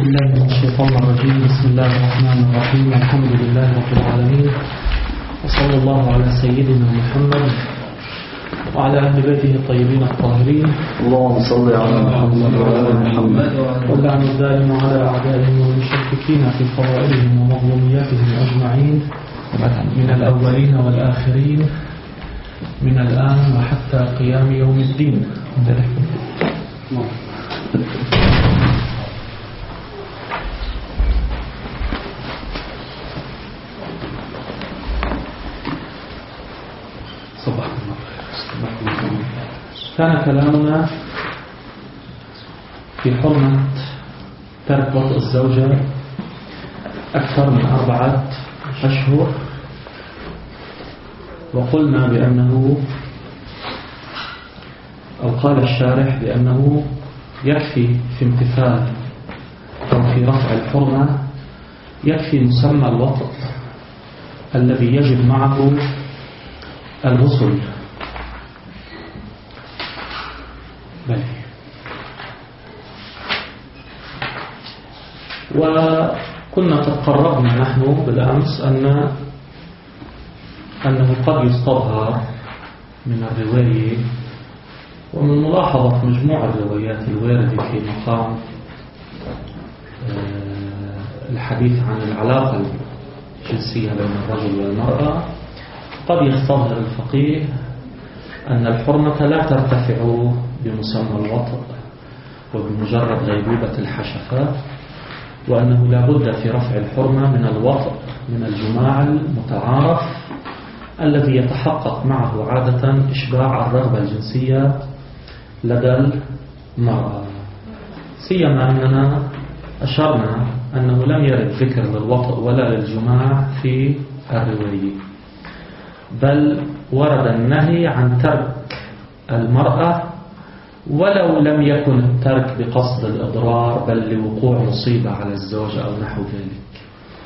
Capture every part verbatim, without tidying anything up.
بالله من الشيطان الرجيم. بسم الله الرحمن الرحيم. الحمد لله رب العالمين، وصلى الله على سيدنا محمد وعلى أهل بيته الطيبين الطاهرين. اللهم صل على محمد وعلى محمد. واللعن الدائم على أعدائهم والمشككين في فضائلهم ومظلومياتهم أجمعين، من الأولين والآخرين، من الآن وحتى قيام يوم الدين. صباح الله. كان كلامنا في حرمة ترك وطء الزوجة أكثر من أربعة أشهر، وقلنا بأنه أو قال الشارح بأنه يكفي في امتثال أو في رفع الحرمة يكفي مسمى الوطء الذي يجب معه الغسل. بل وكنا قد قررنا نحن بالأمس أن أنه قد يستظهر من الرواية ومن ملاحظة مجموع الروايات الواردة في مقام الحديث عن العلاقة الجنسية بين الرجل والمرأة قد يستظهر الفقيه أن الحرمة لا ترتفع بمسمى الوطء وبمجرد غيبوبة الحشفة، وأنه لا بد في رفع الحرمة من الوطء، من الجماع المتعارف الذي يتحقق معه عادة إشباع الرغبة الجنسية لدى المرأة، سيما أننا أشرنا أنه لم يرد ذكر للوطء ولا للجماع في الرواية، بل ورد النهي عن ترك المرأة ولو لم يكن الترك بقصد الإضرار بل لوقوع مصيبة على الزوج أو نحو ذلك.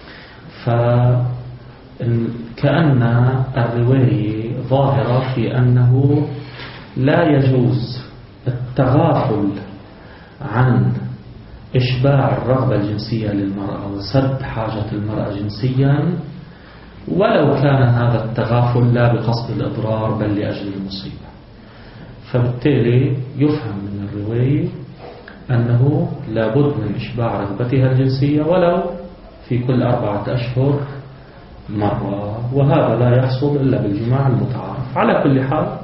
فكأن الرواية ظاهرة في أنه لا يجوز التغافل عن إشباع الرغبة الجنسية للمرأة وسد حاجة المرأة جنسيا ولو كان هذا التغافل لا بقصد الإضرار بل لأجل المصيبة. فبالتالي يفهم من الرواية أنه لابد من إشباع رغبتها الجنسية ولو في كل أربعة أشهر مرة، وهذا لا يحصل إلا بالجماع المتعارف. على كل حال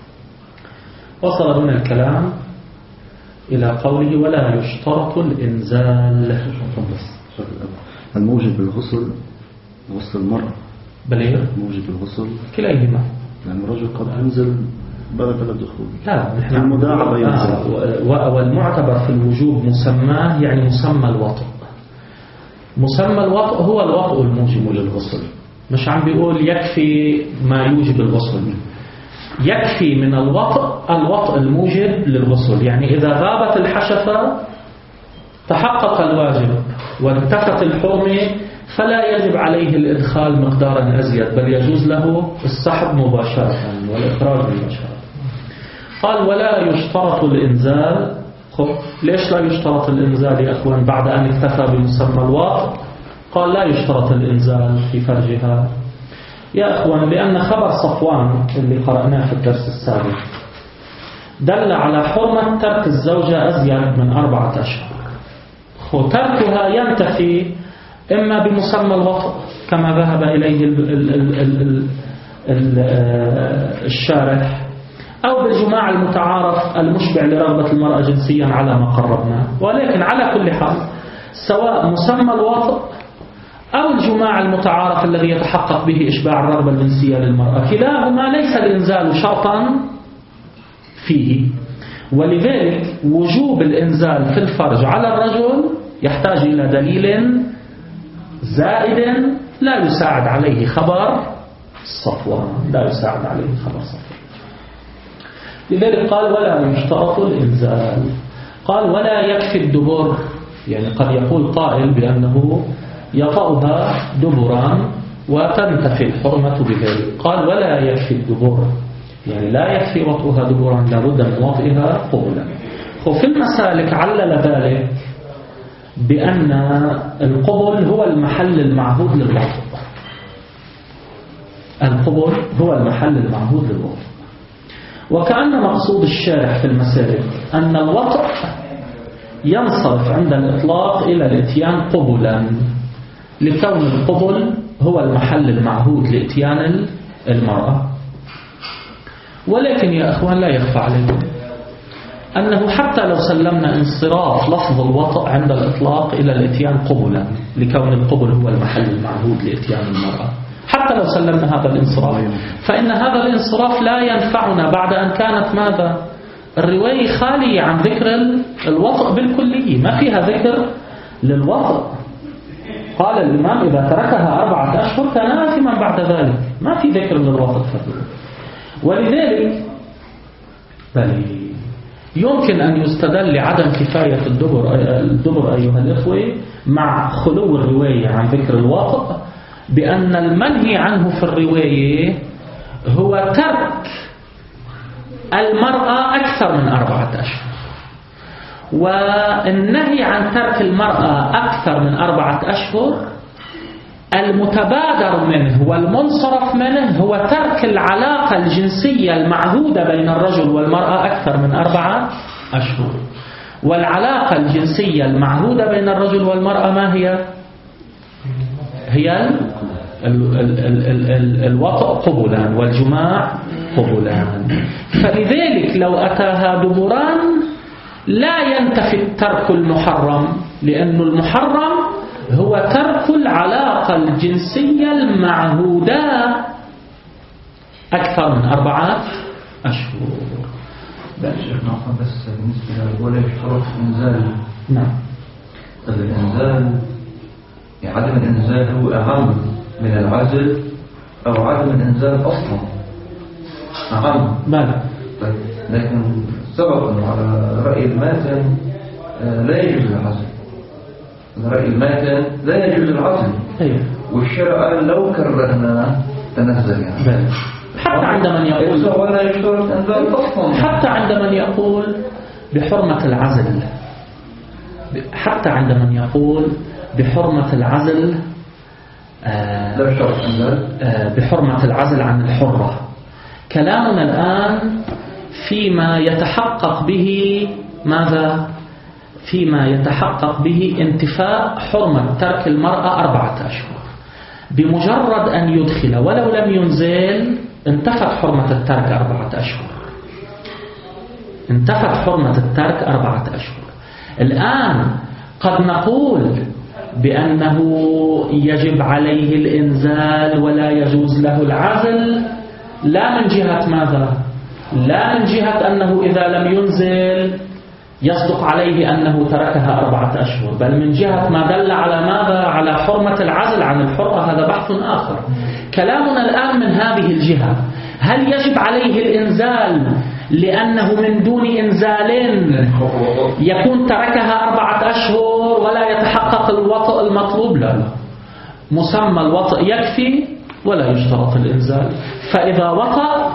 وصل من الكلام إلى قوله ولا يشترط الإنزال. الموجب الغسل غسل المرأة بليه موجب الغسل كليهما، لأن الرجل قد ينزل بعد الدخول. لا نحن المداعبة ينزل. آه والمعتبر في الوجوب مسماه، يعني مسمى الوطء. مسمى الوطء هو الوطء الموجب للغسل، مش عم بيقول يكفي ما يوجب الغسل، يكفي من الوطء الوطء الموجب للغسل. يعني إذا غابت الحشفة تحقق الواجب وانتفت الحرمة فلا يجب عليه الإدخال مقدارا أزيد، بل يجوز له السحب مباشرة والإخراج مباشرة. قال ولا يشترط الإنزال. ليش لا يشترط الإنزال يا أخوان بعد أن اكتفى بمسمى الوطء؟ قال لا يشترط الإنزال في فرجها يا أخوان لأن خبر صفوان اللي قرأناه في الدرس السابق دل على حرمة ترك الزوجة أزيد من أربعة أشهر. تركها ينتفي إما بمسمى الوطء كما ذهب إليه ال ال ال ال ال الشارح، أو بالجماع المتعارف المشبع لرغبة المرأة جنسيا على ما قربنا. ولكن على كل حال سواء مسمى الوطء أو الجماع المتعارف الذي يتحقق به إشباع الرغبة الجنسية للمرأة كلاهما ليس الإنزال شرطا فيه، ولذلك وجوب الإنزال في الفرج على الرجل يحتاج إلى دليل زائد لا يساعد عليه خبر صفوان، لا يساعد عليه خبر صفوان. لذلك قال ولا يشترط الإنزال. قال ولا يكفي الدبر، يعني قد يقول قائل بأنه يطأها دبرا وتنتفي الحرمة بذلك. قال ولا يكفي الدبر، يعني لا يكفي وطئها دبرا، لابد من وطئها قبلا. وفي المسالك علل ذلك بأن القبل هو المحل المعهود للوطء. القبل هو المحل المعهود للوطء. وكأن مقصود الشارح في المسالك أن الوطء ينصرف عند الإطلاق إلى الإتيان قبلا، لكون القبل هو المحل المعهود لإتيان المرأة. ولكن يا أخوان لا يخفى عليكم أنه حتى لو سلمنا انصراف لفظ الوطء عند الإطلاق إلى الإتيان قبلا، لكون القبل هو المحل المعهود لإتيان المرأة، حتى لو سلمنا هذا الانصراف، فإن هذا الانصراف لا ينفعنا بعد أن كانت ماذا؟ الرواية خالية عن ذكر الوطء بالكلية، ما فيها ذكر للوطء. قال الإمام إذا تركها أربعة أشهر كان آثما بعد ذلك، ما في ذكر للوطء. ولذلك بل يمكن أن يستدل لعدم كفاية الدبر, الدبر أيها الإخوة مع خلو الرواية عن ذكر الوطء بأن المنهي عنه في الرواية هو ترك المرأة أكثر من أربعة أشهر، والنهي عن ترك المرأة أكثر من أربعة أشهر المتبادر منه والمنصرف منه هو ترك العلاقة الجنسية المعهودة بين الرجل والمرأة أكثر من أربعة أشهر. والعلاقة الجنسية المعهودة بين الرجل والمرأة ما هي؟ هي ال ال ال ال ال الوطء قبلان والجماع قبلان. فلذلك لو أتاها دبران لا ينتفي الترك المحرم، لأن المحرم هو ترك العلاقة الجنسية المعهودة أكثر من أربعة أشهر. شيخنا بس بالنسبة لولا يشترط إنزال. نعم. الإنزال يعني عدم الإنزال هو أهم من العزل أو عدم الإنزال أصلا أهم. ماذا؟ طيب لكن سبق أنه على رأي الماتن لا يجوز العزل. رأي الماتن لا يجوز العزل. أيوه. والشرع قال لو كرهنا تنزل يعني. بل. حتى عند من يقول ولا يشترط إنزال أصلا. حتى عند من يقول بحرمة العزل، حتى عند من يقول بحرمة العزل آه لا يشترط إنزال آه بحرمة العزل عن الحرة. كلامنا الآن فيما يتحقق به ماذا؟ فيما يتحقق به انتفاء حرمة ترك المرأة أربعة أشهر. بمجرد أن يدخل ولو لم ينزل انتفت حرمة الترك أربعة أشهر. انتفت حرمة الترك أربعة أشهر. الآن قد نقول بأنه يجب عليه الإنزال ولا يجوز له العزل، لا من جهة ماذا؟ لا من جهة أنه إذا لم ينزل يصدق عليه أنه تركها أربعة أشهر، بل من جهة ما دل على ماذا؟ على حرمة العزل عن الحرة. هذا بحث آخر. كلامنا الآن من هذه الجهة، هل يجب عليه الإنزال لأنه من دون إنزال يكون تركها أربعة أشهر ولا يتحقق الوطء المطلوب؟ لا لا، مسمى الوطء يكفي ولا يشترط الإنزال. فإذا وطأ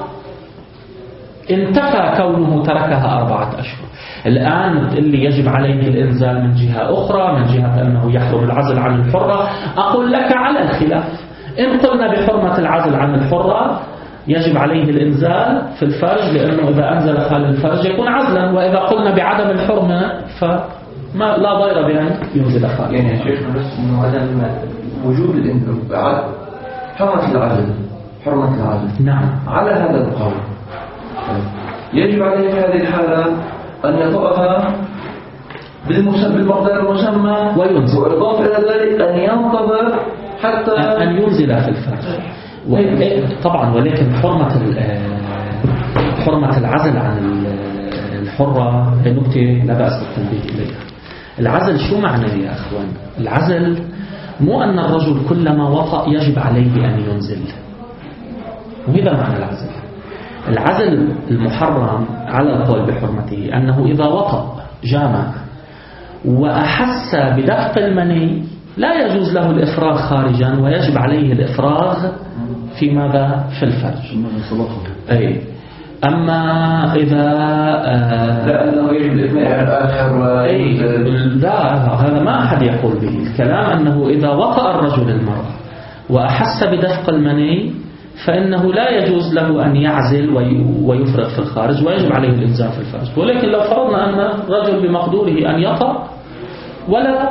انتفى كونه تركها أربعة أشهر. الآن اللي يجب عليه الإنزال من جهة أخرى، من جهة أنه يحرم العزل عن الحرة. أقول لك على الخلاف، إن قلنا بحرمة العزل عن الحرة يجب عليه الإنزال في الفرج، لأنه إذا أنزل خال الفرج يكون عزلا، وإذا قلنا بعدم الحرمة فما لا ضير بأن ينزل خال. يعني يا شيخنا بس إنه عدم وجود الإنزال حرمة العزل حرمة العزل نعم على هذا القول يجب عليه في هذه الحالة أن يطأها بالمقدار المسمى وينزل، وإضافة إلى ذلك أن ينتظر حتى أن ينزل في الفرج. طبعا ولكن حرمة حرمة العزل عن الحرة نكتة لا بأس بالتنبيه إليها. العزل شو معناه يا أخوان؟ العزل مو أن الرجل كلما وطأ يجب عليه أن ينزل، وهذا معنى العزل. العزل المحرم على القول بحرمته أنه إذا وطأ جامع وأحس بدفق المني لا يجوز له الإفراغ خارجا، ويجب عليه الإفراغ في ماذا؟ في الفرج. أي أما إذا لا أنه يجب الإثناء على الآخر أي لا، هذا ما أحد يقول به. الكلام أنه إذا وطأ الرجل المرأة وأحس بدفق المني فإنه لا يجوز له أن يعزل ويفرغ في الخارج ويجب عليه الإلزام في الفرج. ولكن لو فرضنا أن الرجل بمقدوره أن يطأ ولا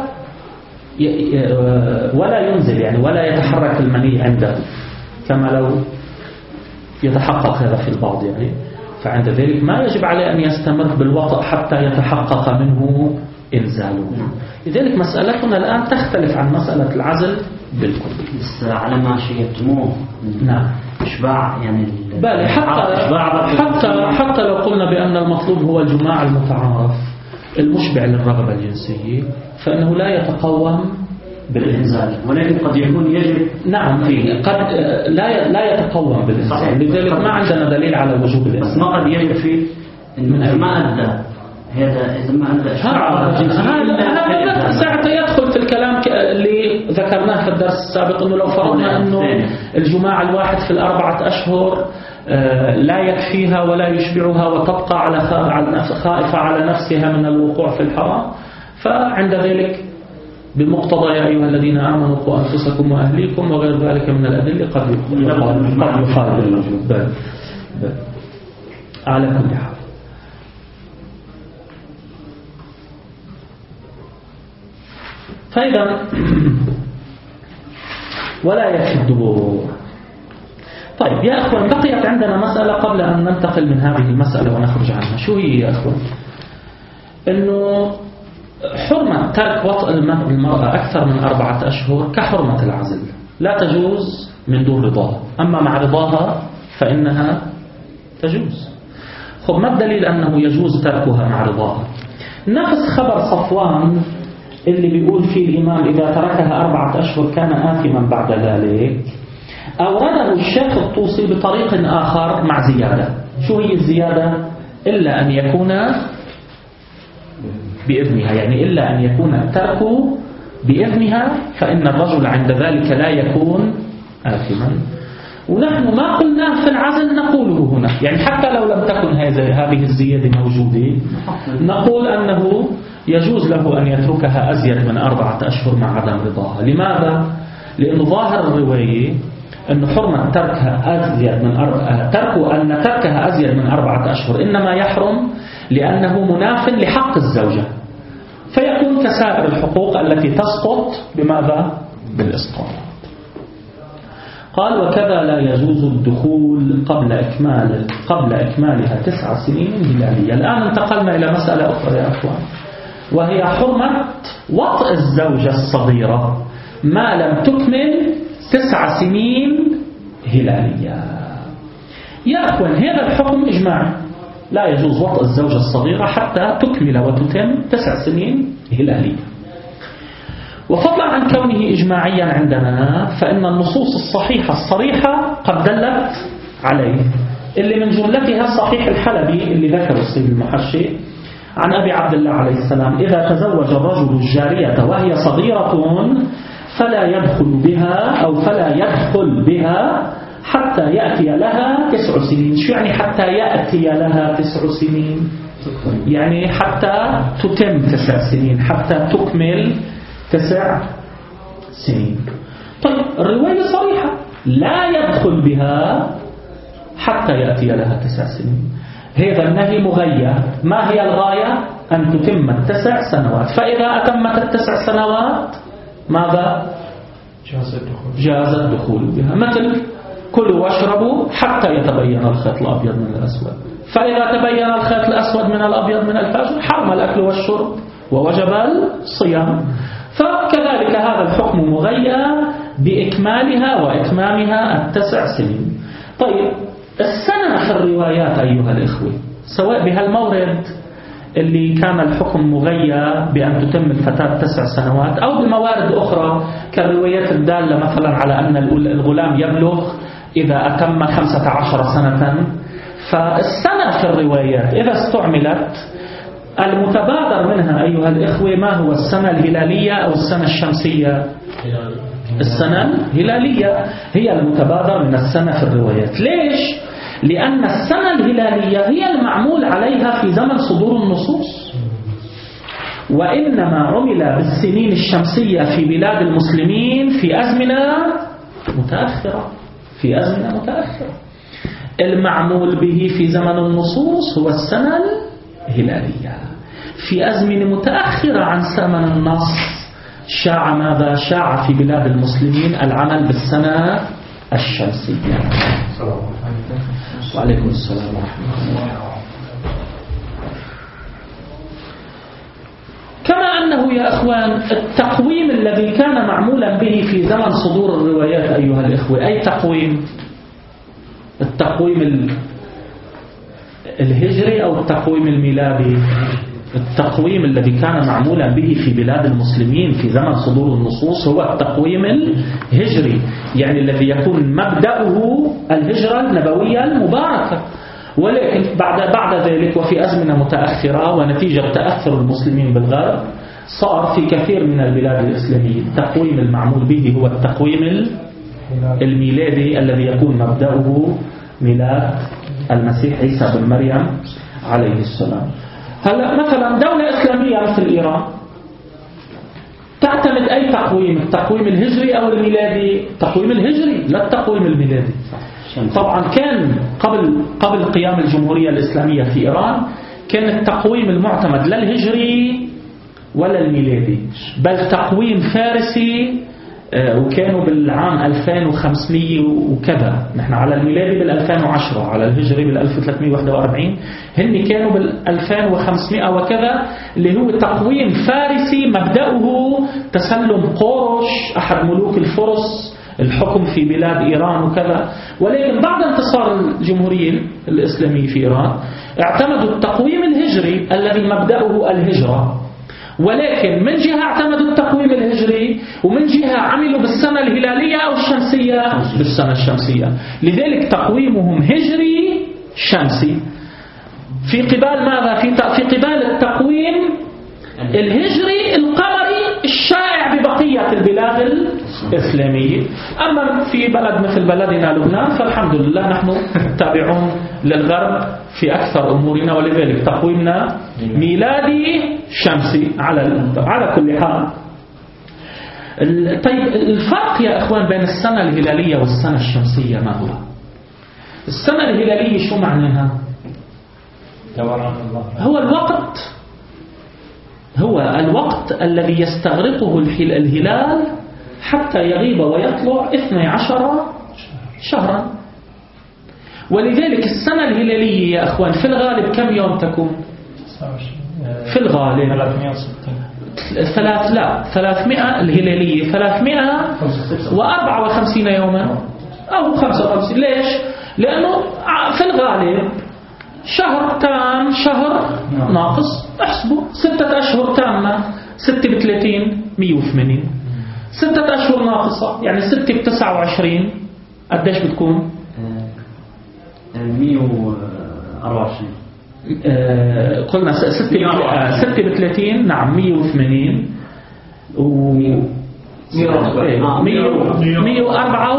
ولا ينزل يعني ولا يتحرك المني عنده كما لو يتحقق هذا في البعض يعني، فعند ذلك ما يجب عليه أن يستمر بالوطأ حتى يتحقق منه إنزاله. لذلك مسألتنا الآن تختلف عن مسألة العزل بالكل. بس على ما شيبتموه نعم إشباع يعني بالي حتى حتى حتى لو قلنا بأن المطلوب هو الجماع المتعارف المشبع للرغبة الجنسية فإنه لا يتقوم بالإنزال، ولكن قد يكون يجب. نعم فيه قد لا لا يتقوم بالإنزال، لذلك ما عندنا دليل على وجوب الإنزال. بس ما قد يجب فيه إنه ما أدى هذا إذا ما أدى هذا ساعة يدخل في الكلام اللي ذكرناه في الدرس السابق إنه لو فرضنا إنه الجماع الواحد في الأربعة أشهر لا يكفيها ولا يشبعها وتبقى على خائفة على نفسها من الوقوع في الحرام، فعند ذلك بمقتضى يا أيها الذين آمنوا قوا أنفسكم وأهليكم وغير ذلك من الأدلة قد يقال بالوجوب. بل بل على كل حال فإذا ولا يكفي الدبور. طيب يا أخوان بقيت عندنا مسألة قبل أن ننتقل من هذه المسألة ونخرج عنها. شو هي يا أخوان؟ إنه حرمة ترك وطأ المرأة أكثر من أربعة أشهر كحرمة العزل لا تجوز من دون رضاها، أما مع رضاها فإنها تجوز. خب ما الدليل أنه يجوز تركها مع رضاها؟ نفس خبر صفوان اللي بيقول فيه الإمام إذا تركها أربعة أشهر كان آثما بعد ذلك، أورده الشيخ الطوسي بطريق آخر مع زيادة. شو هي الزيادة؟ إلا أن يكون بإذنها، يعني إلا أن يكون الترك بإذنها فإن الرجل عند ذلك لا يكون آثما. ونحن ما قلناه في العزل نقوله هنا، يعني حتى لو لم تكن هذه الزيادة موجودة نقول أنه يجوز له أن يتركها أزيد من أربعة أشهر مع عدم رضاها. لماذا؟ لأنه ظاهر الرواية أن حرمة تركها أزيد من أربعة ترك أن تركها أزيد من أربعة أشهر إنما يحرم لأنه مناف لحق الزوجة، فيكون كسائر الحقوق التي تسقط بماذا؟ بالإسقاط. قال وكذا لا يجوز الدخول قبل إكمال قبل إكمالها تسع سنين هلالية. الآن انتقلنا إلى مسألة أخرى يا أخوان، وهي حرمة وطئ الزوجة الصغيرة ما لم تكمل تسع سنين هلالية. يا أخوان هذا الحكم إجماعي، لا يجوز وطئ الزوجة الصغيرة حتى تكمل وتتم تسع سنين هلالية. وفضلا عن كونه إجماعيا عندنا فإن النصوص الصحيحة الصريحة قد دلت عليه، اللي من جملتها صحيح الحلبي اللي ذكر السيد المحشي عن أبي عبد الله عليه السلام إذا تزوج الرجل الجارية وهي صغيرة فلا يدخل بها أو فلا يدخل بها حتى يأتي لها تسع سنين. شو يعني حتى يأتي لها تسع سنين؟ يعني حتى تتم تسع سنين، حتى تكمل تسع سنين. طيب الرواية صريحة لا يدخل بها حتى يأتي لها تسع سنين. هذا النهي مغير. ما هي الغاية؟ أن تتم التسع سنوات. فإذا أتمت التسع سنوات ماذا؟ جاز الدخول بها. مثل كلوا واشربوا حتى يتبين الخيط الأبيض من الأسود، فإذا تبين الخيط الأسود من الأبيض من الفجر حرم الأكل والشرب ووجب الصيام. فكذلك هذا الحكم مغير بإكمالها وإتمامها التسع سنين. طيب السنة في الروايات أيها الإخوة سواء بهالمورد اللي كان الحكم مغير بأن تتم الفتاة تسع سنوات أو بموارد أخرى كالروايات الدالة مثلا على أن الغلام يبلغ إذا أتم خمسة عشر سنة. فالسنة في الروايات إذا استعملت المتبادر منها أيها الإخوة ما هو السنة الهلالية أو السنة الشمسية؟ السنة الهلالية هي المتبادر من السنة في الروايات. ليش؟ لأن السنة الهلالية هي المعمول عليها في زمن صدور النصوص، وإنما عمل بالسنين الشمسية في بلاد المسلمين في أزمنة متأخرة في أزمنة متأخرة. المعمول به في زمن النصوص هو السنة الهلالية. في أزمنة متأخرة عن زمن النص شاع ماذا؟ شاع في بلاد المسلمين العمل بالسنة الشمسية. وعليكم السلام ورحمة الله. كما أنه يا أخوان التقويم الذي كان معمولا به في زمن صدور الروايات أيها الإخوة، أي تقويم؟ التقويم الهجري أو التقويم الميلادي؟ التقويم الذي كان معمولا به في بلاد المسلمين في زمن صدور النصوص هو التقويم الهجري، يعني الذي يكون مبدأه الهجرة النبوية المباركة. ولكن بعد بعد ذلك وفي أزمنة متأخرة ونتيجة تأثر المسلمين بالغرب صار في كثير من البلاد الإسلامية التقويم المعمول به هو التقويم الميلادي الذي يكون مبدأه ميلاد المسيح عيسى بن مريم عليه السلام. هلا مثلا دولة إسلامية مثل إيران تعتمد أي تقويم؟ التقويم الهجري أو الميلادي؟ التقويم الهجري لا التقويم الميلادي. طبعا كان قبل قبل قيام الجمهورية الإسلامية في إيران كان التقويم المعتمد لا الهجري ولا الميلادي بل تقويم فارسي، وكانوا بالعام ألفين وخمسمية وكذا، نحن على الميلادي بال ألفين وعشرة، على الهجري بال ألف وثلاثمية وواحد وأربعين، هن كانوا بال ألفين وخمسمية وكذا، اللي هو تقويم فارسي مبدأه تسلم قورش أحد ملوك الفرس الحكم في بلاد إيران وكذا. ولكن بعد انتصار الجمهورية الإسلامية في إيران اعتمدوا التقويم الهجري الذي مبدأه الهجرة، ولكن من جهة اعتمدوا التقويم الهجري ومن جهة عملوا بالسنة الهلالية أو الشمسية بالسنة الشمسية. لذلك تقويمهم هجري شمسي في قبال ماذا؟ في في قبال التقويم الهجري القمري الشائع ببقية البلاد الإسلامية. أما في بلد مثل بلدنا لبنان فالحمد لله نحن تابعون للغرب في أكثر أمورنا، ولذلك تقويمنا ميلادي شمسي على على كل حال. طيب الفرق يا أخوان بين السنة الهلالية والسنة الشمسية ما هو؟ السنة الهلالية شو معناها؟ هو الوقت هو الوقت الذي يستغرقه الهلال حتى يغيب ويطلع اثني عشر شهرا. ولذلك السنة الهلالية يا أخوان في الغالب كم يوم تكون؟ في الغالب ثلاث لا ثلاثمائة الهلالية ثلاثمائة وأربعة وخمسين يوما أو خمسة وخمسين. ليش؟ لأنه في الغالب شهر تام شهر ناقص احسبوا ستة أشهر تامة ستة بثلاثين مية وثمانين، ستة أشهر ناقصة يعني ستة بتسعة وعشرين قديش بتكون؟ مية وأربعة وعشرين. قلنا ستة بثلاثين نعم مية وثمانين و مية وأربعة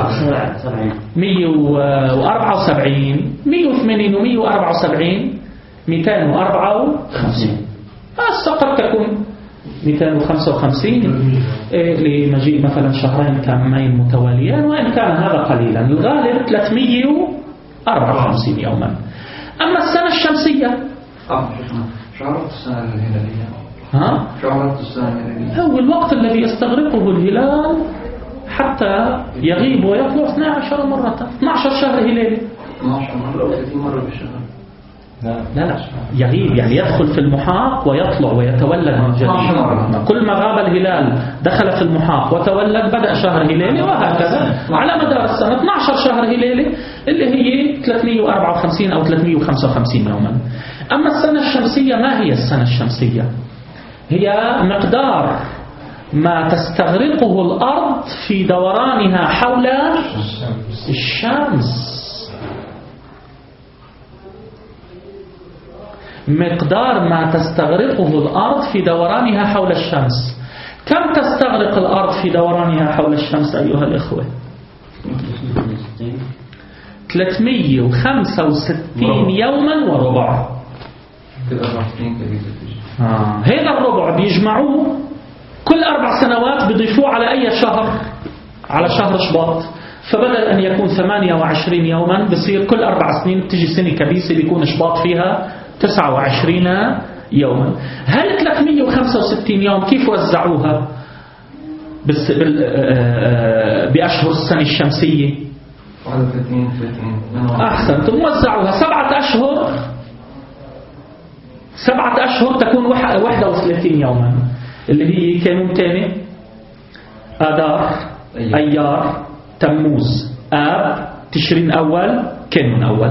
وسبعين مية وثمانين ومية وأربعة وسبعين مئتين وأربعة وخمسين. هسه قد تكون مئتين وخمسة وخمسين لمجيء مثلا شهرين تامين متواليان، وإن كان هذا قليلا الغالب ثلاثمية وأربعة وخمسين يوما. أما السنة الشمسية شعرت السنة الهلالية ها؟ شعرت السنة الهلالية هو الوقت الذي يستغرقه الهلال حتى يغيب ويطلع اثني عشر مرة، اثني عشر شهر هلالي. اثني عشر مرة أو ثلاثين مرة بالشهر. لا لا يغيب يعني يدخل في المحاق ويطلع ويتولد من جديد. كل ما غاب الهلال دخل في المحاق وتولد بدأ شهر هلالي، وهكذا على مدار السنة اثني عشر شهر هلالي اللي هي ثلاثمية وأربعة وخمسين أو ثلاثمية وخمسة وخمسين يوما. أما السنة الشمسية ما هي السنة الشمسية؟ هي مقدار ما تستغرقه الأرض في دورانها حول الشمس، مقدار ما تستغرقه الأرض في دورانها حول الشمس. كم تستغرق الأرض في دورانها حول الشمس أيها الإخوة؟ ثلاثمية وخمسة وستين يوما وربع. تبقى أربع سنين كبيرة. آه. هذا الربع بيجمعوه كل أربع سنوات بيضيفوه على أي شهر، على شهر شباط. فبدل أن يكون ثمانية وعشرين يوما بصير كل أربع سنين تجي سنة كبيسة بيكون شباط فيها تسعة وعشرين يوما. هل ثلاثمية وخمسة وستين يوم كيف وزعوها بس بال... بأشهر السنة الشمسية؟ واحد وثلاثين ثلاثين أحسنتم، وزعوها سبعة أشهر. سبعة أشهر تكون واحدة وثلاثين يوما، اللي هي كانون تاني آذار أيار تموز آب تشرين أول كانون أول.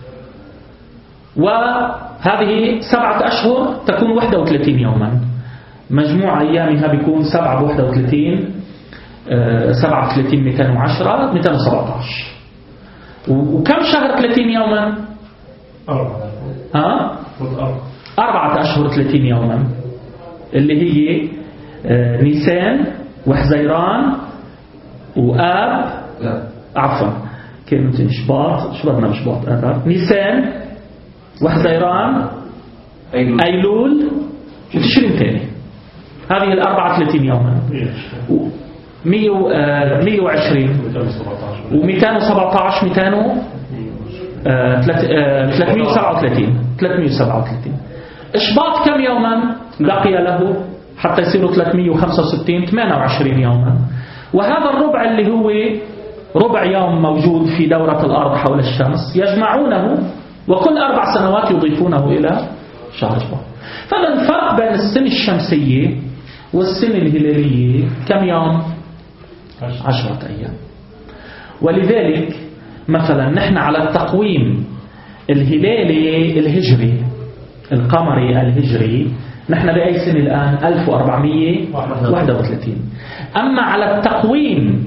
وهذه سبعة أشهر تكون واحدة وثلاثين يوما، مجموع أيامها بيكون سبعة بواحدة وثلاثين، سبعة وثلاثين مئتين وعشرة مئتين وسبعة عشر. وكم شهر ثلاثين يوما؟ أربعة. ها؟ أربعة أشهر ثلاثين يوما، اللي هي نيسان وحزيران وآب. لا عفوا كلمة شباط، شو بدنا بشباط؟ آذار نيسان وحزيران أيلول, أيلول وتشرين ثاني. هذه الأربعة ثلاثين يوما، مية وعشرين ومئتين وسبعة عشر مئتين ثلاثمية وسبعة وثلاثين ثلاثمية وسبعة وثلاثين. إشباط كم يوما بقي له حتى يصيروا ثلاثمية وخمسة وستين؟ ثمانية وعشرين يوما. وهذا الربع اللي هو ربع يوم موجود في دورة الأرض حول الشمس يجمعونه وكل أربع سنوات يضيفونه إلى شهر شباط. فهذا الفرق بين السنة الشمسية والسنة الهلالية كم يوم؟ عشرة أيام. ولذلك مثلا نحن على التقويم الهلالي الهجري القمري الهجري نحن بأي سنة الآن؟ ألف وأربعمية وواحد وثلاثين. أما على التقويم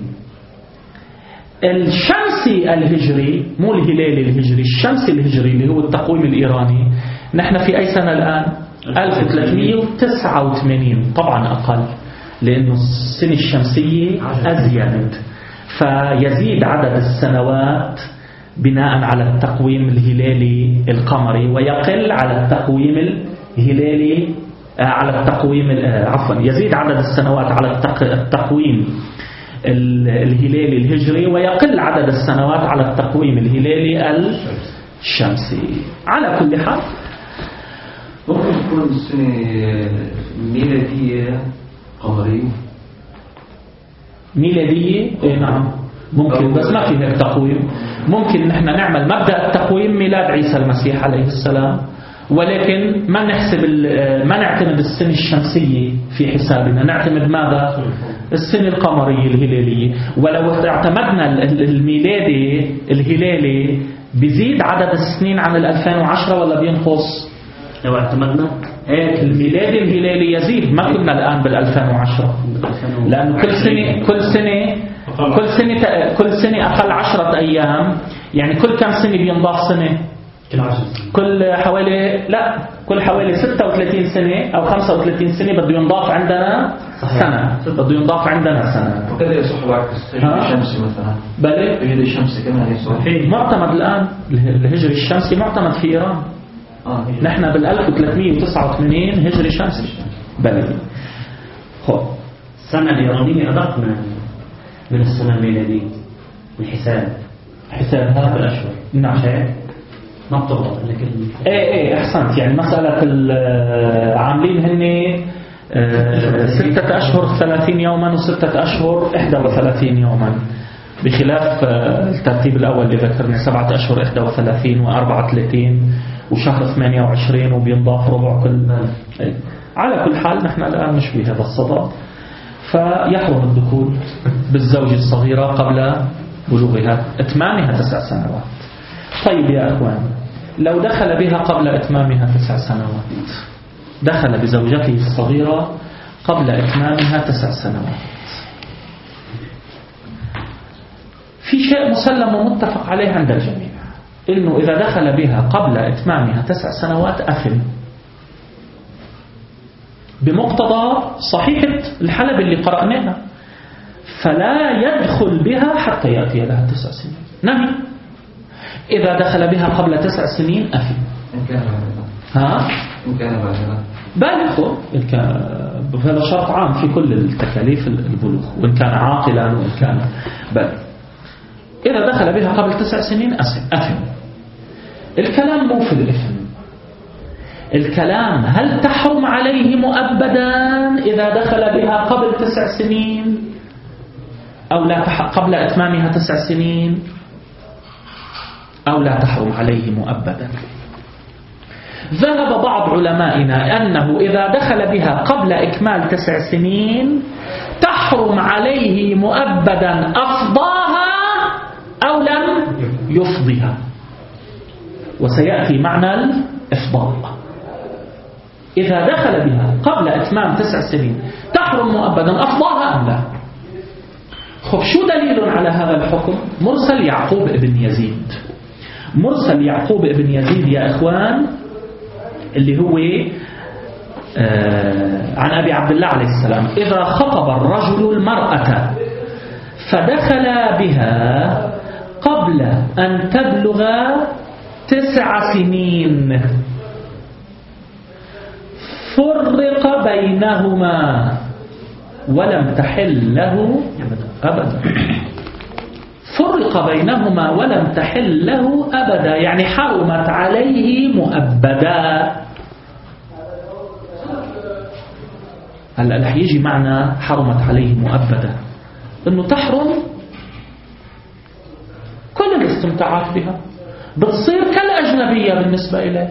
الشمسي الهجري، مو الهلالي الهجري، الشمسي الهجري اللي هو التقويم الإيراني، نحن في أي سنة الآن؟ ألف وثلاثمية وتسعة وثمانين. طبعا أقل لأنه السنة الشمسية أزيد، فيزيد عدد السنوات بناء على التقويم الهلالي القمري ويقل على التقويم الهلالي على التقويم عفوا يزيد عدد السنوات على التقويم الهلالي الهجري ويقل عدد السنوات على التقويم الهلالي الشمسي. على كل حال ممكن تكون السنة ميلادية قمرية ميلادية. إيه نعم ممكن، بس ما في هيك تقويم. ممكن نحن نعمل مبدأ التقويم ميلاد عيسى المسيح عليه السلام، ولكن ما نحسب ما نعتمد السنة الشمسية في حسابنا، نعتمد ماذا؟ السنة القمرية الهلالية. ولو اعتمدنا الميلادي الهلالي بيزيد عدد السنين عن الألفين وعشرة ولا بينقص؟ لو اعتمدنا الميلادي الهلالي يزيد. ما كنا الآن بالألفين وعشرة، لأنه كل سنة كل سنة كل سنة كل سنة أقل عشرة أيام. يعني كل كم سنة بينضاف سنة؟ كل حوالي لا كل حوالي ستة وثلاثين سنة أو خمسة وثلاثين سنة بده ينضاف عندنا سنة، بده ينضاف عندنا سنة. وكذا يصح بعكس الشمس مثلا. بلى الهجري الشمسي كمان يصح. معتمد الآن الهجري الشمسي معتمد في إيران. آه. نحن بالألف وثلاثمية وتسعة وثمانين هجري شمسي. بلى خو السنة الإيرانية أدق من من السنة الميلادية الحساب حساب هذا الأشهر. نعم ما بتغلط لكن ايه ايه احسنت. يعني مسألة عاملين هن ستة أشهر ثلاثين يوما وستة أشهر إحدى وثلاثين يوما، بخلاف الترتيب الأول اللي ذكرنا سبعة أشهر إحدى وثلاثين وأربعة وثلاثين وشهر ثمانية وعشرين وبينضاف ربع كل. على كل حال نحن الآن مش بهذا الصدد، فيحرم الدخول بالزوجة الصغيرة قبل بلوغها إتمامها تسع سنوات. طيب يا أخوان، لو دخل بها قبل إتمامها تسع سنوات، دخل بزوجته الصغيرة قبل إتمامها تسع سنوات، في شيء مسلم ومتفق عليه عند الجميع، إنه إذا دخل بها قبل إتمامها تسع سنوات أثم بمقتضى صحيحة الحلب اللي قرأناها، فلا يدخل بها حتى يأتي لها تسع سنين. نهي. إذا دخل بها قبل تسع سنين أثم. إن كان ها؟ إن كان بالغا بالغ، هذا شرط عام في كل التكاليف البلوغ، وإن كان عاقلا وإن كان بالغ. إذا دخل بها قبل تسع سنين أثم. الكلام مو في الإثم، الكلام هل تحرم عليه مؤبدا إذا دخل بها قبل تسع سنين أو لا تح... قبل إتمامها تسع سنين أو لا تحرم عليه مؤبدا. ذهب بعض علمائنا أنه إذا دخل بها قبل إكمال تسع سنين تحرم عليه مؤبدا أفضاها أو لم يفضها، وسيأتي معنى الإفضاء. إذا دخل بها قبل إتمام تسع سنين تحرم مؤبدا أفضاها أم لا؟ خب شو دليل على هذا الحكم؟ مرسل يعقوب ابن يزيد. مرسل يعقوب ابن يزيد يا إخوان اللي هو آه عن أبي عبد الله عليه السلام: إذا خطب الرجل المرأة فدخل بها قبل أن تبلغ تسع سنين فرق بينهما ولم تحل له أبدا. فرق بينهما ولم تحل له أبدا، يعني حرمت عليه مؤبدا. هلا رح يجي معنى حرمت عليه مؤبدا إنه تحرم كل الاستمتاعات بها، بتصير كالأجنبية بالنسبة إليه.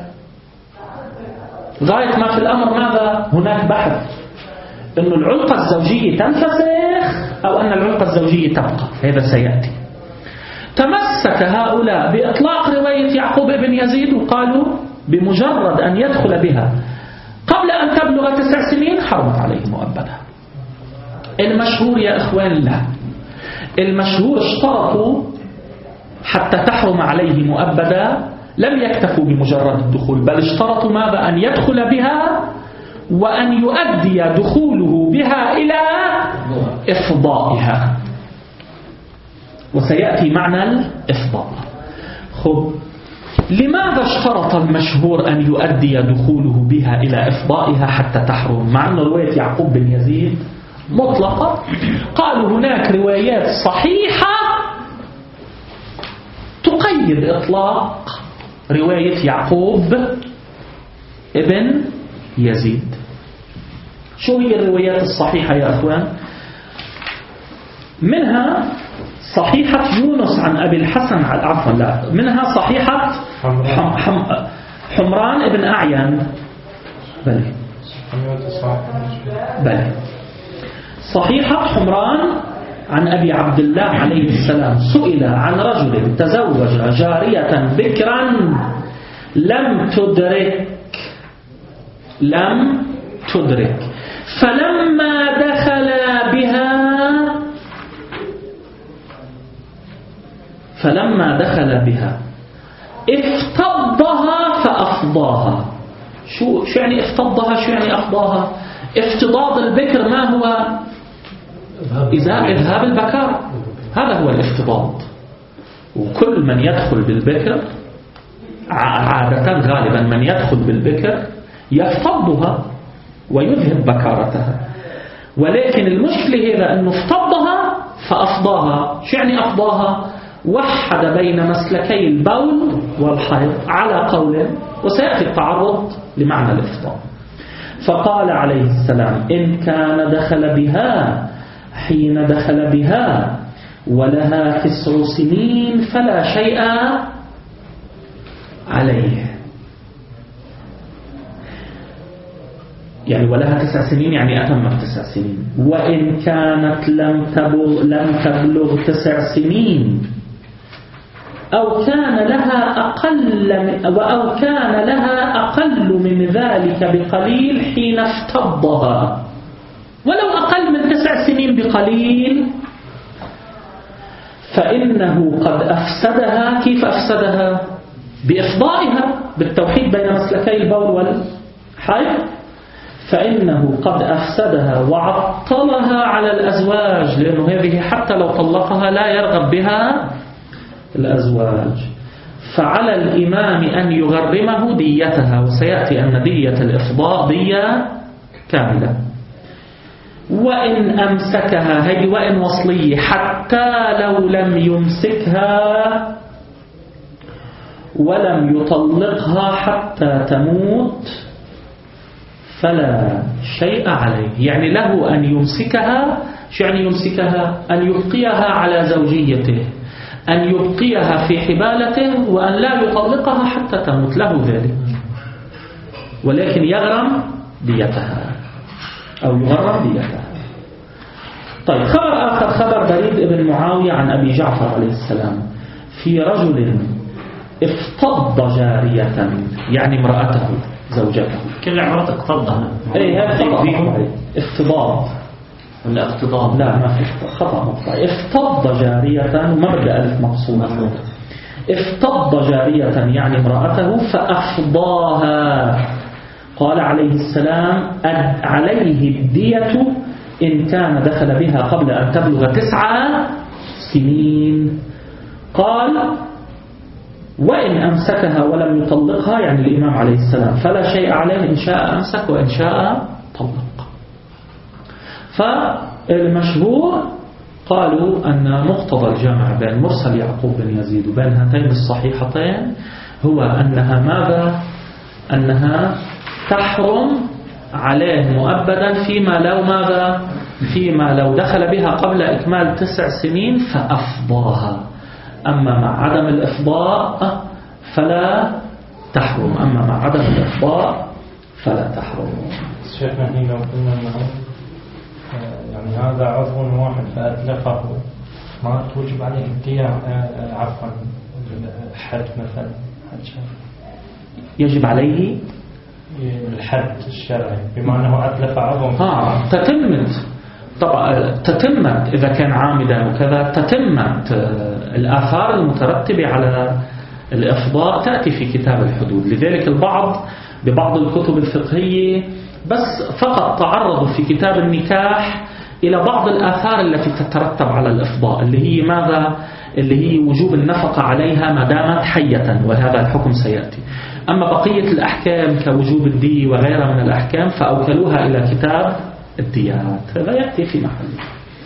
غاية ما في الأمر ماذا؟ هناك بحث إنه العلاقة الزوجية تنفسخ أو أن العلاقة الزوجية تبقى، هذا سيأتي. تمسك هؤلاء بإطلاق رواية يعقوب بن يزيد وقالوا بمجرد أن يدخل بها قبل أن تبلغ تسع سنين حرمت عليه مؤبدا. المشهور يا إخوان لا، المشهور اشترطوا حتى تحرم عليه مؤبدا، لم يكتفوا بمجرد الدخول، بل اشترطوا ماذا؟ أن يدخل بها وأن يؤدي دخوله بها إلى إفضائها، وسيأتي معنى الإفضاء. خب لماذا اشترط المشهور أن يؤدي دخوله بها إلى إفضائها حتى تحرم، مع أن رواية يعقوب بن يزيد مطلقة؟ قالوا هناك روايات صحيحة تقيد إطلاق رواية يعقوب ابن يزيد. شو هي الروايات الصحيحة يا أخوان؟ منها صحيحة يونس عن أبي الحسن، عفوا لا، منها صحيحة حم حم حمران ابن أعين، بلى بلى صحيحة حمران عن أبي عبد الله عليه السلام: سئل عن رجل تزوج جارية بكرا لم تدرك لم تدرك فلما دخل بها فلما دخل بها افتضها فأفضاها. شو شو يعني افتضها؟ شو يعني أفضاها؟ افتضاض البكر ما هو؟ إذهاب البكار، هذا هو الافتضاض. وكل من يدخل بالبكر عادة غالبا من يدخل بالبكر يفتضها ويذهب بكارتها، ولكن المشكلة هنا أنه افتضها فأفضاها. شو يعني أفضاها؟ وحد بين مسلكي البول والحيض على قول، وسيأتي التعرض لمعنى الإفضاء. فقال عليه السلام: إن كان دخل بها حين دخل بها ولها تسع سنين فلا شيء عليه. يعني ولها تسع سنين يعني أتمت تسع سنين. وإن كانت لم تبلغ, لم تبلغ تسع سنين أو كان لها أقل من أو كان لها أقل من ذلك بقليل حين افتضها، ولو أقل من تسع سنين بقليل، فإنه قد أفسدها. كيف أفسدها؟ بإفضائها، بالتوحيد بين مسلكي البول والحيض. فإنه قد أفسدها وعطلها على الأزواج، لأنه هذه حتى لو طلقها لا يرغب بها الأزواج. فعلى الإمام أن يغرمه ديتها، وسيأتي أن دية الإفضاء دية كاملة. وإن أمسكها، هي وإن وصلية، حتى لو لم يمسكها ولم يطلقها حتى تموت فلا شيء عليه. يعني له أن يمسكها. شو يعني يمسكها؟ أن يبقيها على زوجيته، أن يبقيها في حبالته، وأن لا يطلقها حتى تموت، له ذلك، ولكن يغرم ديتها أو يغرم ديتها. طيب، خبر آخر، خبر بريد بن معاوية عن أبي جعفر عليه السلام في رجل افتض جارية، يعني امرأته زوجته. كل عبارات اقتضها. ايه هذا خطأ، افتضاض ولا اقتضاض؟ لا، ما في خطأ مطلع. افتض جارية وما بدأ ألف مقصودة. افتض جارية يعني امرأته فأفضاها. قال عليه السلام عليه الدية إن كان دخل بها قبل أن تبلغ تسع سنين. قال وإن أمسكها ولم يطلقها، يعني الإمام عليه السلام، فلا شيء عليه إن شاء أمسك وإن شاء طلق. فالمشهور قالوا أن مقتضى الجمع بين مرسل يعقوب بن يزيد وبين هاتين الصحيحتين هو أنها ماذا؟ أنها تحرم عليه مؤبدا فيما لو ماذا؟ فيما لو دخل بها قبل إكمال تسع سنين فأفضاها. أما مع عدم الإفضاء فلا تحرم، أما مع عدم الإفضاء فلا تحرم. شيخنا هنا لو قلنا أنه يعني هذا عضو واحد فأتلفه ما توجب عليه الدية، عفوا الحد مثلا، يجب عليه الحد الشرعي بما أنه أتلف عضو. آه تتمت طبعا، تتمت إذا كان عامدا وكذا، تتمت الآثار المترتبة على الإفضاء تأتي في كتاب الحدود. لذلك البعض ببعض الكتب الفقهية بس فقط تعرضوا في كتاب النكاح إلى بعض الآثار التي تترتب على الإفضاء، اللي هي ماذا؟ اللي هي وجوب النفقة عليها ما دامت حية، وهذا الحكم سيأتي. أما بقية الأحكام كوجوب الدي وغيرها من الأحكام فأوكلوها إلى كتاب الديات، هذا يأتي في محله.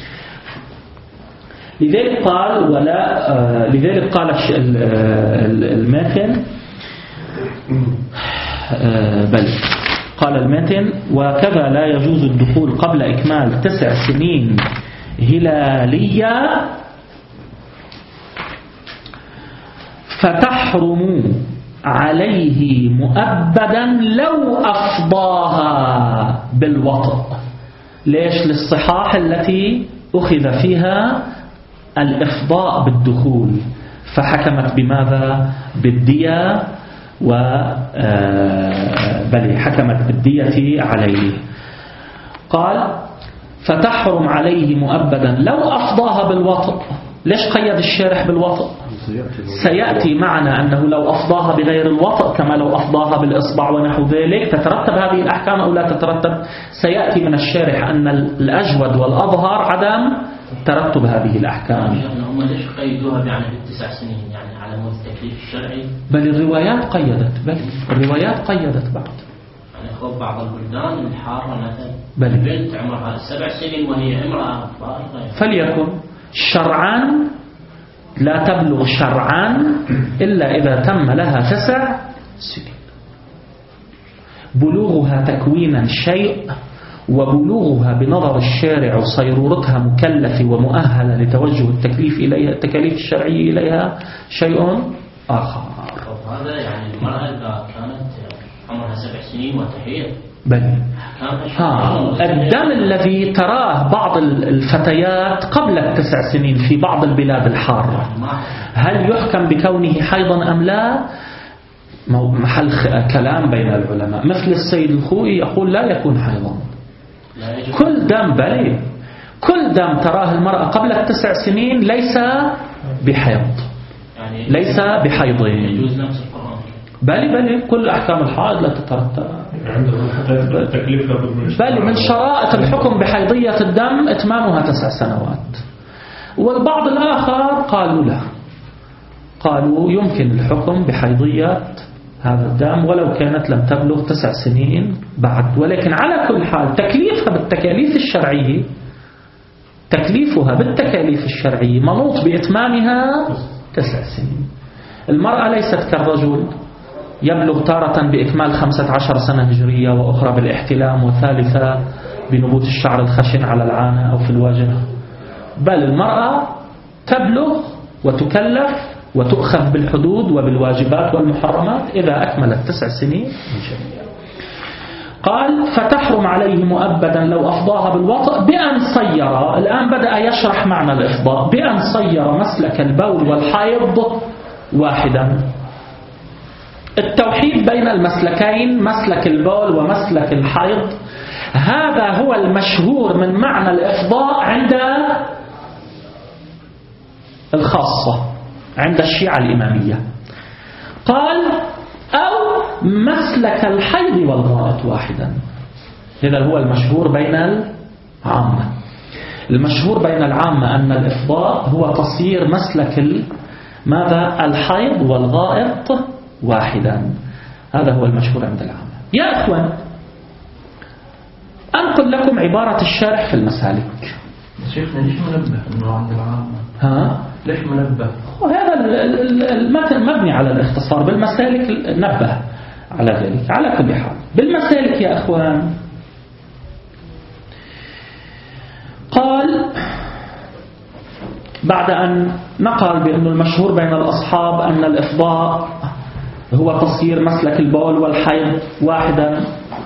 لذلك قال ولا آه لذلك قال الماتن آه بل قال الماتن وكذا لا يجوز الدخول قبل إكمال تسع سنين هلالية فتحرم عليه مؤبدا لو أفضاها بالوطء. ليش؟ للصحاح التي أخذ فيها الإفضاء بالدخول، فحكمت بماذا؟ بالدية، و بل حكمت بالدية عليه. قال فتحرم عليه مؤبدا لو أفضاها بالوطء. ليش قيد الشارح بالوطء؟ سيأتي معنا أنه لو أفضاها بغير الوطء كما لو أفضاها بالإصبع ونحو ذلك تترتب هذه الأحكام أو لا تترتب. سيأتي من الشارح أن الأجود والأظهر عدم ترتب هذه الأحكام. هم ليش قيدوها يعني بالتسع سنين، يعني على مود التكليف الشرعي؟ بل الروايات قيدت، بل الروايات قيدت بعض، يعني خذ بعض البلدان الحارة مثلا بل بنت عمرها سبع سنين وهي امرأة بالغة، فليكن شرعا لا تبلغ شرعا إلا إذا تم لها تسع سنين. بلوغها تكوينا شيء، وبلوغها بنظر الشارع وصيرورتها مكلفة ومؤهلة لتوجه التكليف إليها، التكاليف الشرعية إليها شيء آخر. هذا يعني المرأة إذا كانت عمرها سبع سنين وتحيض بل ها الدم الذي تراه بعض الفتيات قبل التسع سنين في بعض البلاد الحارة هل يحكم بكونه حيضا أم لا؟ محل كلام بين العلماء. مثل السيد الخوئي يقول لا يكون حيضا. كل دم بلي كل دم تراه المرأة قبل التسع سنين ليس بحيض، ليس بحيض. بل بل كل أحكام الحائض لا تترتب. بل من شرائط الحكم بحيضية الدم إتمامها تسع سنوات. والبعض الآخر قالوا لا، قالوا يمكن الحكم بحيضية هذا الدم ولو كانت لم تبلغ تسع سنين بعد، ولكن على كل حال تكليفها بالتكاليف الشرعية تكليفها بالتكاليف الشرعية منوط بإتمامها تسع سنين. المرأة ليست كالرجل يبلغ تارة بإكمال خمسة عشر سنة هجرية وأخرى بالاحتلام وثالثة بنبوت الشعر الخشن على العانة أو في الواجهة، بل المرأة تبلغ وتكلف وتؤخذ بالحدود وبالواجبات والمحرمات إذا أكملت تسع سنين من شريعة. قال فتحرم عليه مؤبدا لو أفضاها بالوطأ بأن صير، الآن بدأ يشرح معنى الإفضاء، بأن صير مسلك البول والحيض واحدا. التوحيد بين المسلكين مسلك البول ومسلك الحيض هذا هو المشهور من معنى الإفضاء عند الخاصة عند الشيعة الإمامية. قال أو مسلك الحيض والغائط واحدا، هذا هو المشهور بين العامة. المشهور بين العامة أن الإفضاء هو تصير مسلك ماذا الحيض والغائط واحدا، هذا هو المشهور عند العامة. يا أخوان أنقل لكم عبارة الشارح في المسالك. شيخنا ليش منبه أنه عند العامة؟ ها؟ ليش منبه؟ وهذا المتن مبني على الاختصار، بالمسالك نبه على ذلك. على كل حال بالمسالك يا أخوان قال بعد أن نقل بأن المشهور بين الأصحاب أن الإفضاء هو تصير مسلك البول والحيض واحدا،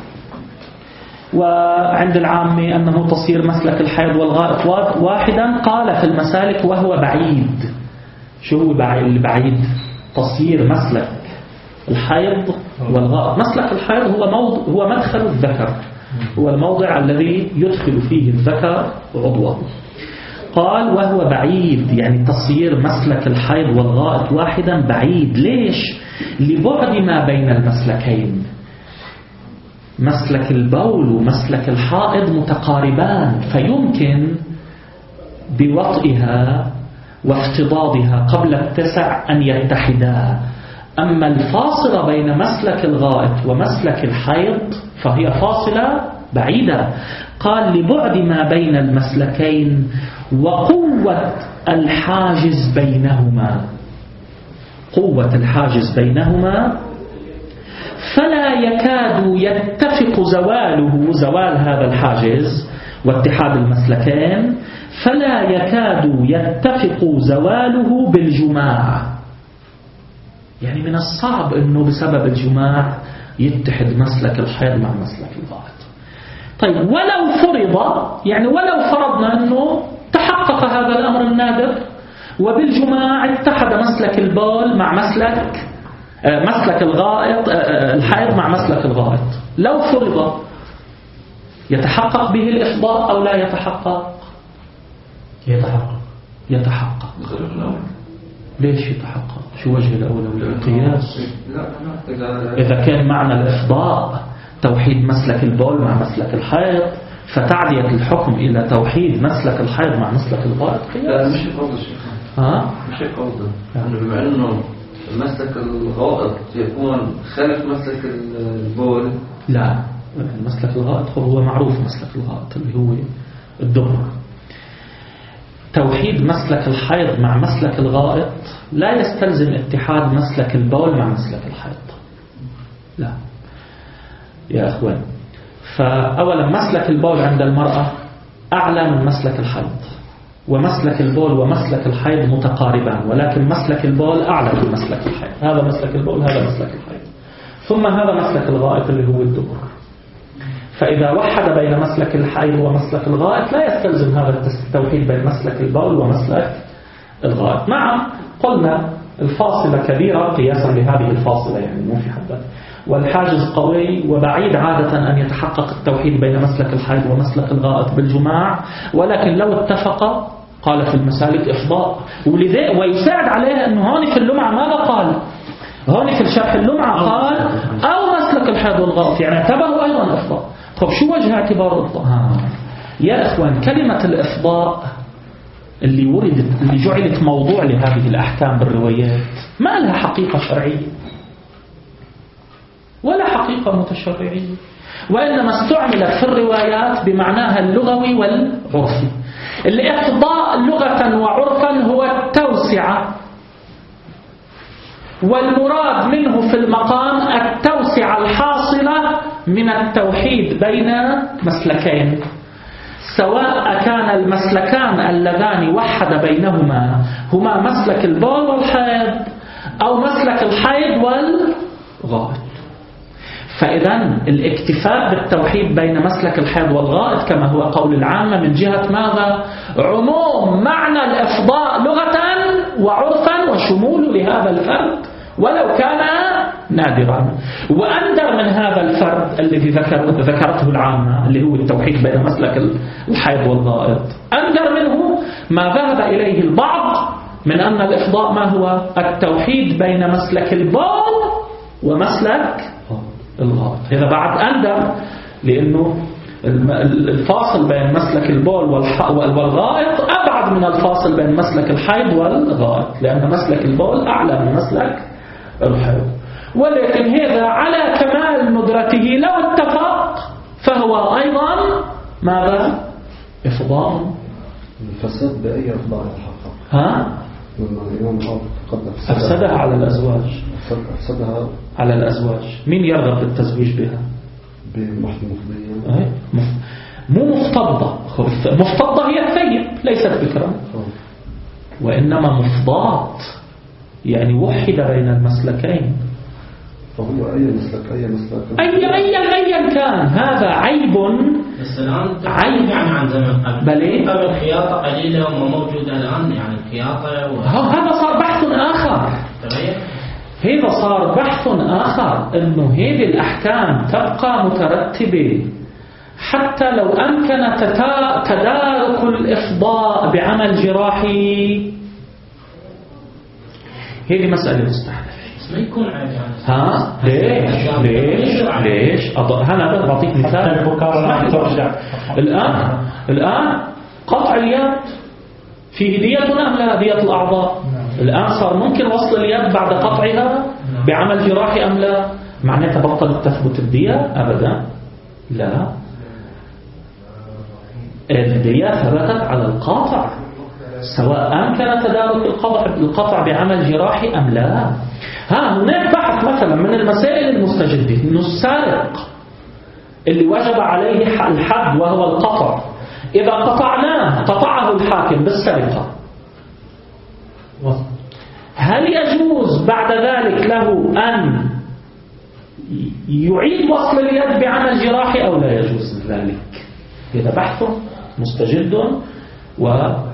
وعند العامة أنه تصير مسلك الحيض والغائط واحدا، قال في المسالك وهو بعيد. شو هو بعيد؟ تصير مسلك الحيض والغائط. مسلك الحيض هو موضع هو مدخل الذكر، هو الموضع الذي يدخل فيه الذكر عضوه. قال وهو بعيد يعني تصير مسلك الحيض والغائط واحدا بعيد. ليش؟ لبعد ما بين المسلكين. مسلك البول ومسلك الحائض متقاربان، فيمكن بوطئها وافتضاضها قبل التسع أن يتحدا. أما الفاصلة بين مسلك الغائط ومسلك الحيض فهي فاصلة بعيدة. قال لبعد ما بين المسلكين وقوة الحاجز بينهما، قوة الحاجز بينهما فلا يكاد يتفق زواله، زوال هذا الحاجز واتحاد المسلكين فلا يكاد يتفق زواله بالجماع. يعني من الصعب أنه بسبب الجماع يتحد مسلك الحيض مع مسلك الغائط. طيب ولو فرض، يعني ولو فرضنا أنه تحقق هذا الأمر النادر وبالجماع اتحد مسلك البول مع مسلك مسلك الغائط الحيض مع مسلك الغائط، لو فرض يتحقق به الإفضاء أو لا يتحقق؟ يتحقق. يتحقق. ليش يتحقق؟ شو وجه الأولوية؟ القياس. إذا كان معنى الإفضاء توحيد مسلك البول مع مسلك الحيض فتعدية الحكم إلى توحيد مسلك الحيض مع مسلك الغائط قياس. مش قصد الشيخ. ها؟ مش قصد. يعني بما إنه مسلك الغائط يكون خلف مسلك البول. لا، مسلك الغائط هو معروف، مسلك الغائط اللي هو الدبر. توحيد مسلك الحيض مع مسلك الغائط لا يستلزم اتحاد مسلك البول مع مسلك الحيض، لا يا أخوان. فأولا مسلك البول عند المرأة أعلى من مسلك الحيض، ومسلك البول ومسلك الحيض متقاربان، ولكن مسلك البول أعلى من مسلك الحيض. هذا مسلك البول، هذا مسلك الحيض، ثم هذا مسلك الغائط اللي هو الدبر. فإذا وحد بين مسلك الحيض ومسلك الغائط لا يستلزم هذا التوحيد بين مسلك البول ومسلك الغائط. نعم قلنا الفاصلة كبيرة قياسا لهذه الفاصلة، يعني مو في حد، والحاجز قوي وبعيد عادة أن يتحقق التوحيد بين مسلك الحيض ومسلك الغائط بالجماع، ولكن لو اتفق قال في المسالك إفضاء. ولذلك ويساعد عليها أنه هون في اللمعة ماذا قال؟ هون في الشرح اللمعة قال أو مسلك الحيض والغائط، يعني اعتبره أيضا إفضاء. طب شو وجه اعتبار الإفضاء؟ آه. يا إخوان كلمة الإفضاء اللي وردت اللي جعلت موضوع لهذه الأحكام بالروايات ما لها حقيقة شرعية ولا حقيقة متشرعية، وإنما استعملت في الروايات بمعناها اللغوي والعرفي. الإفضاء لغة وعرفا هو التوسعة، والمراد منه في المقام التوسعة الحاصلة من التوحيد بين مسلكين، سواء كان المسلكان اللذان وحد بينهما هما مسلك البول والحيض أو مسلك الحيض والغائط. فإذا الاكتفاء بالتوحيد بين مسلك الحيض والغائط كما هو قول العامة من جهة ماذا؟ عموم معنى الإفضاء لغة وعرفا وشمول لهذا الفرد ولو كان نادرا. وأندر من هذا الفرد الذي ذكر ذكرته العامة اللي هو التوحيد بين مسلك الحيض والغائط، أندر منه ما ذهب إليه البعض من أن الإفضاء ما هو؟ التوحيد بين مسلك البول ومسلك الغائط. هذا بعد أندر، لأنه الفاصل بين مسلك البول والغائط أبعد من الفاصل بين مسلك الحيض والغائط، لأن مسلك البول أعلى من مسلك الحيض. ولكن هذا على كمال ندرته لو اتفق فهو أيضا ماذا؟ إفضاء. الفساد بأي إفضاء الحقق؟ ها؟ لما الإمام قد أفسدها على الأزواج. أفسدها على الأزواج. مين يرغب بالتزويج بها؟ بمحض مفضية. مو مفتضة. مفتضة هي الثيب ليست بكرا، وإنما مفضات يعني وحد بين المسلكين. فهو أي مسلك أي مسلك أي أي أي كان هذا عيب. بس الآن عيب يعني عن زمن قبل. بل قبل الخياطة قليلة وموجودة الآن يعني الخياطة و... هذا صار بحث آخر. تغير. هذا صار بحث آخر إنه هذه الأحكام تبقى مترتبة حتى لو أمكن تدارك الإفضاء بعمل جراحي. هذه مسألة مستحدثة. ما يكون عيب يعني. ها ليش ليش ليش أنا بعطيك مثال. الآن الآن قطع اليد فيه دية أم لا؟ دية الأعضاء. الآن صار ممكن وصل اليد بعد قطعها بعمل جراحي أم لا؟ معناتها بطلت تثبت الدية؟ أبدا لا، الدية ثبتت على القاطع سواء أمكن تدارك القطع القطع بعمل جراحي أم لا. ها هناك بحث مثلا من المسائل المستجدة إنه السارق اللي وجب عليه الحد وهو القطع، إذا قطعناه قطعه الحاكم بالسرقة، هل يجوز بعد ذلك له أن يعيد وصل اليد بعمل جراحي أو لا يجوز ذلك؟ هذا بحث مستجد. و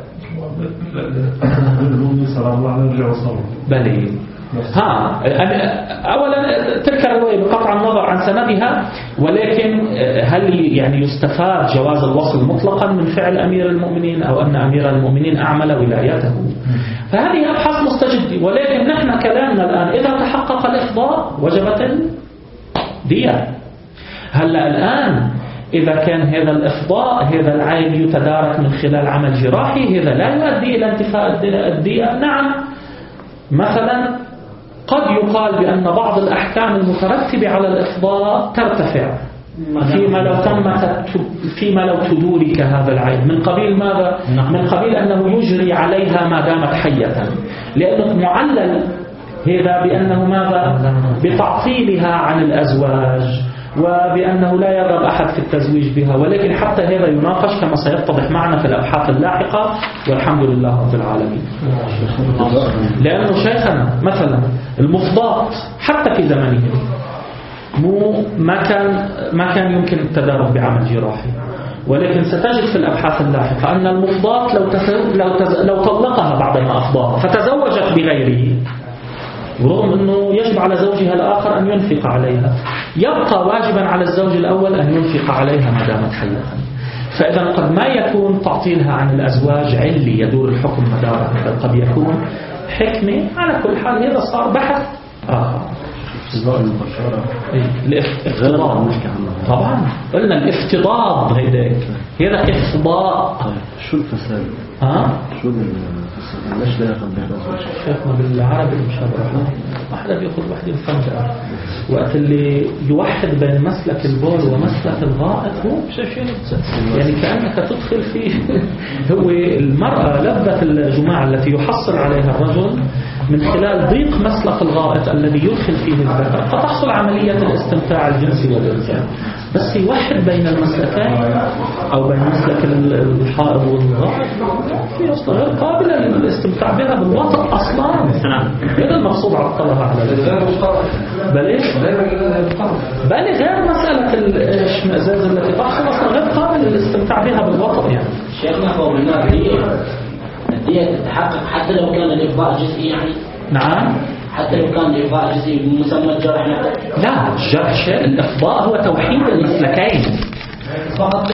بلي ها أولا تلك الرواية بقطع النظر عن سندها، ولكن هل يعني يستفاد جواز الوصل مطلقا من فعل أمير المؤمنين أو أن أمير المؤمنين أعمل ولايته؟ فهذه أبحاث مستجدة. ولكن نحن كلامنا الآن إذا تحقق الإفضاء وجبت الدية. هلا الآن إذا كان هذا الإفضاء هذا العيب يتدارك من خلال عمل جراحي، هذا لا يؤدي إلى انتفاء الدية. نعم مثلا قد يقال بأن بعض الأحكام المترتبة على الإفضاء ترتفع فيما لو تم فيما لو تدورك هذا العيب من قبيل ماذا؟ من قبيل أنه يجري عليها ما دامت حية، لأنه معلل هذا بأنه ماذا؟ بتعطيلها عن الأزواج وبأنه لا يرغب أحد في التزويج بها. ولكن حتى هذا يناقش كما سيتضح معنا في الأبحاث اللاحقة والحمد لله رب العالمين. لأنه شيخنا مثلا المفضات حتى في زمنه مو ما كان ما كان يمكن التدارك بعمل جراحي، ولكن ستجد في الأبحاث اللاحقة أن المفضات لو لو لو طلقها بعد ما أفضاها فتزوجت بغيره ورغم أنه يجب على زوجها الآخر أن ينفق عليها، يبقى واجبا على الزوج الأول أن ينفق عليها ما دامت حية. فإذا قد ما يكون تعطيلها عن الأزواج علي يدور الحكم مداره، قد يكون حكمة. على كل حال هذا صار بحث آخر. الافتضاض طبعا قلنا الافتضاض هيداك هذا إفضاء. شو الفساد؟ ها؟ شو ليش لا ياخذ بهذا الشيء؟ شيخنا بالعربي مشابه واحدة بياخذ واحدة مفهمة وقت اللي يوحد بين مسلك البول ومسلك الغائط هو شيء يعني كأنك تدخل فيه هو المرأة لذة الجماعة التي يحصل عليها الرجل من خلال ضيق مسلك الغائط الذي يدخل فيه الذكر فتحصل عملية الاستمتاع الجنسي والإنسان بس يوحد بين المسلكين أو بين مسلك الحائض والغائط في أصلا غير قابلة للاستمتاع بها بالوطء أصلا هذا المقصود عطلها على ذلك بل بل غير مسألة الاشمئزاز التي تحصل أصلا غير قابلة للاستمتاع بها بالوطء يعني شيخنا قولنا الدية الدية تتحقق حتى لو كان الإفضاء جزئي يعني نعم حتى لو كان الإفضاء جزئي بمسمى الجرح لا الجرح الإفضاء هو توحيد المسلكين فقط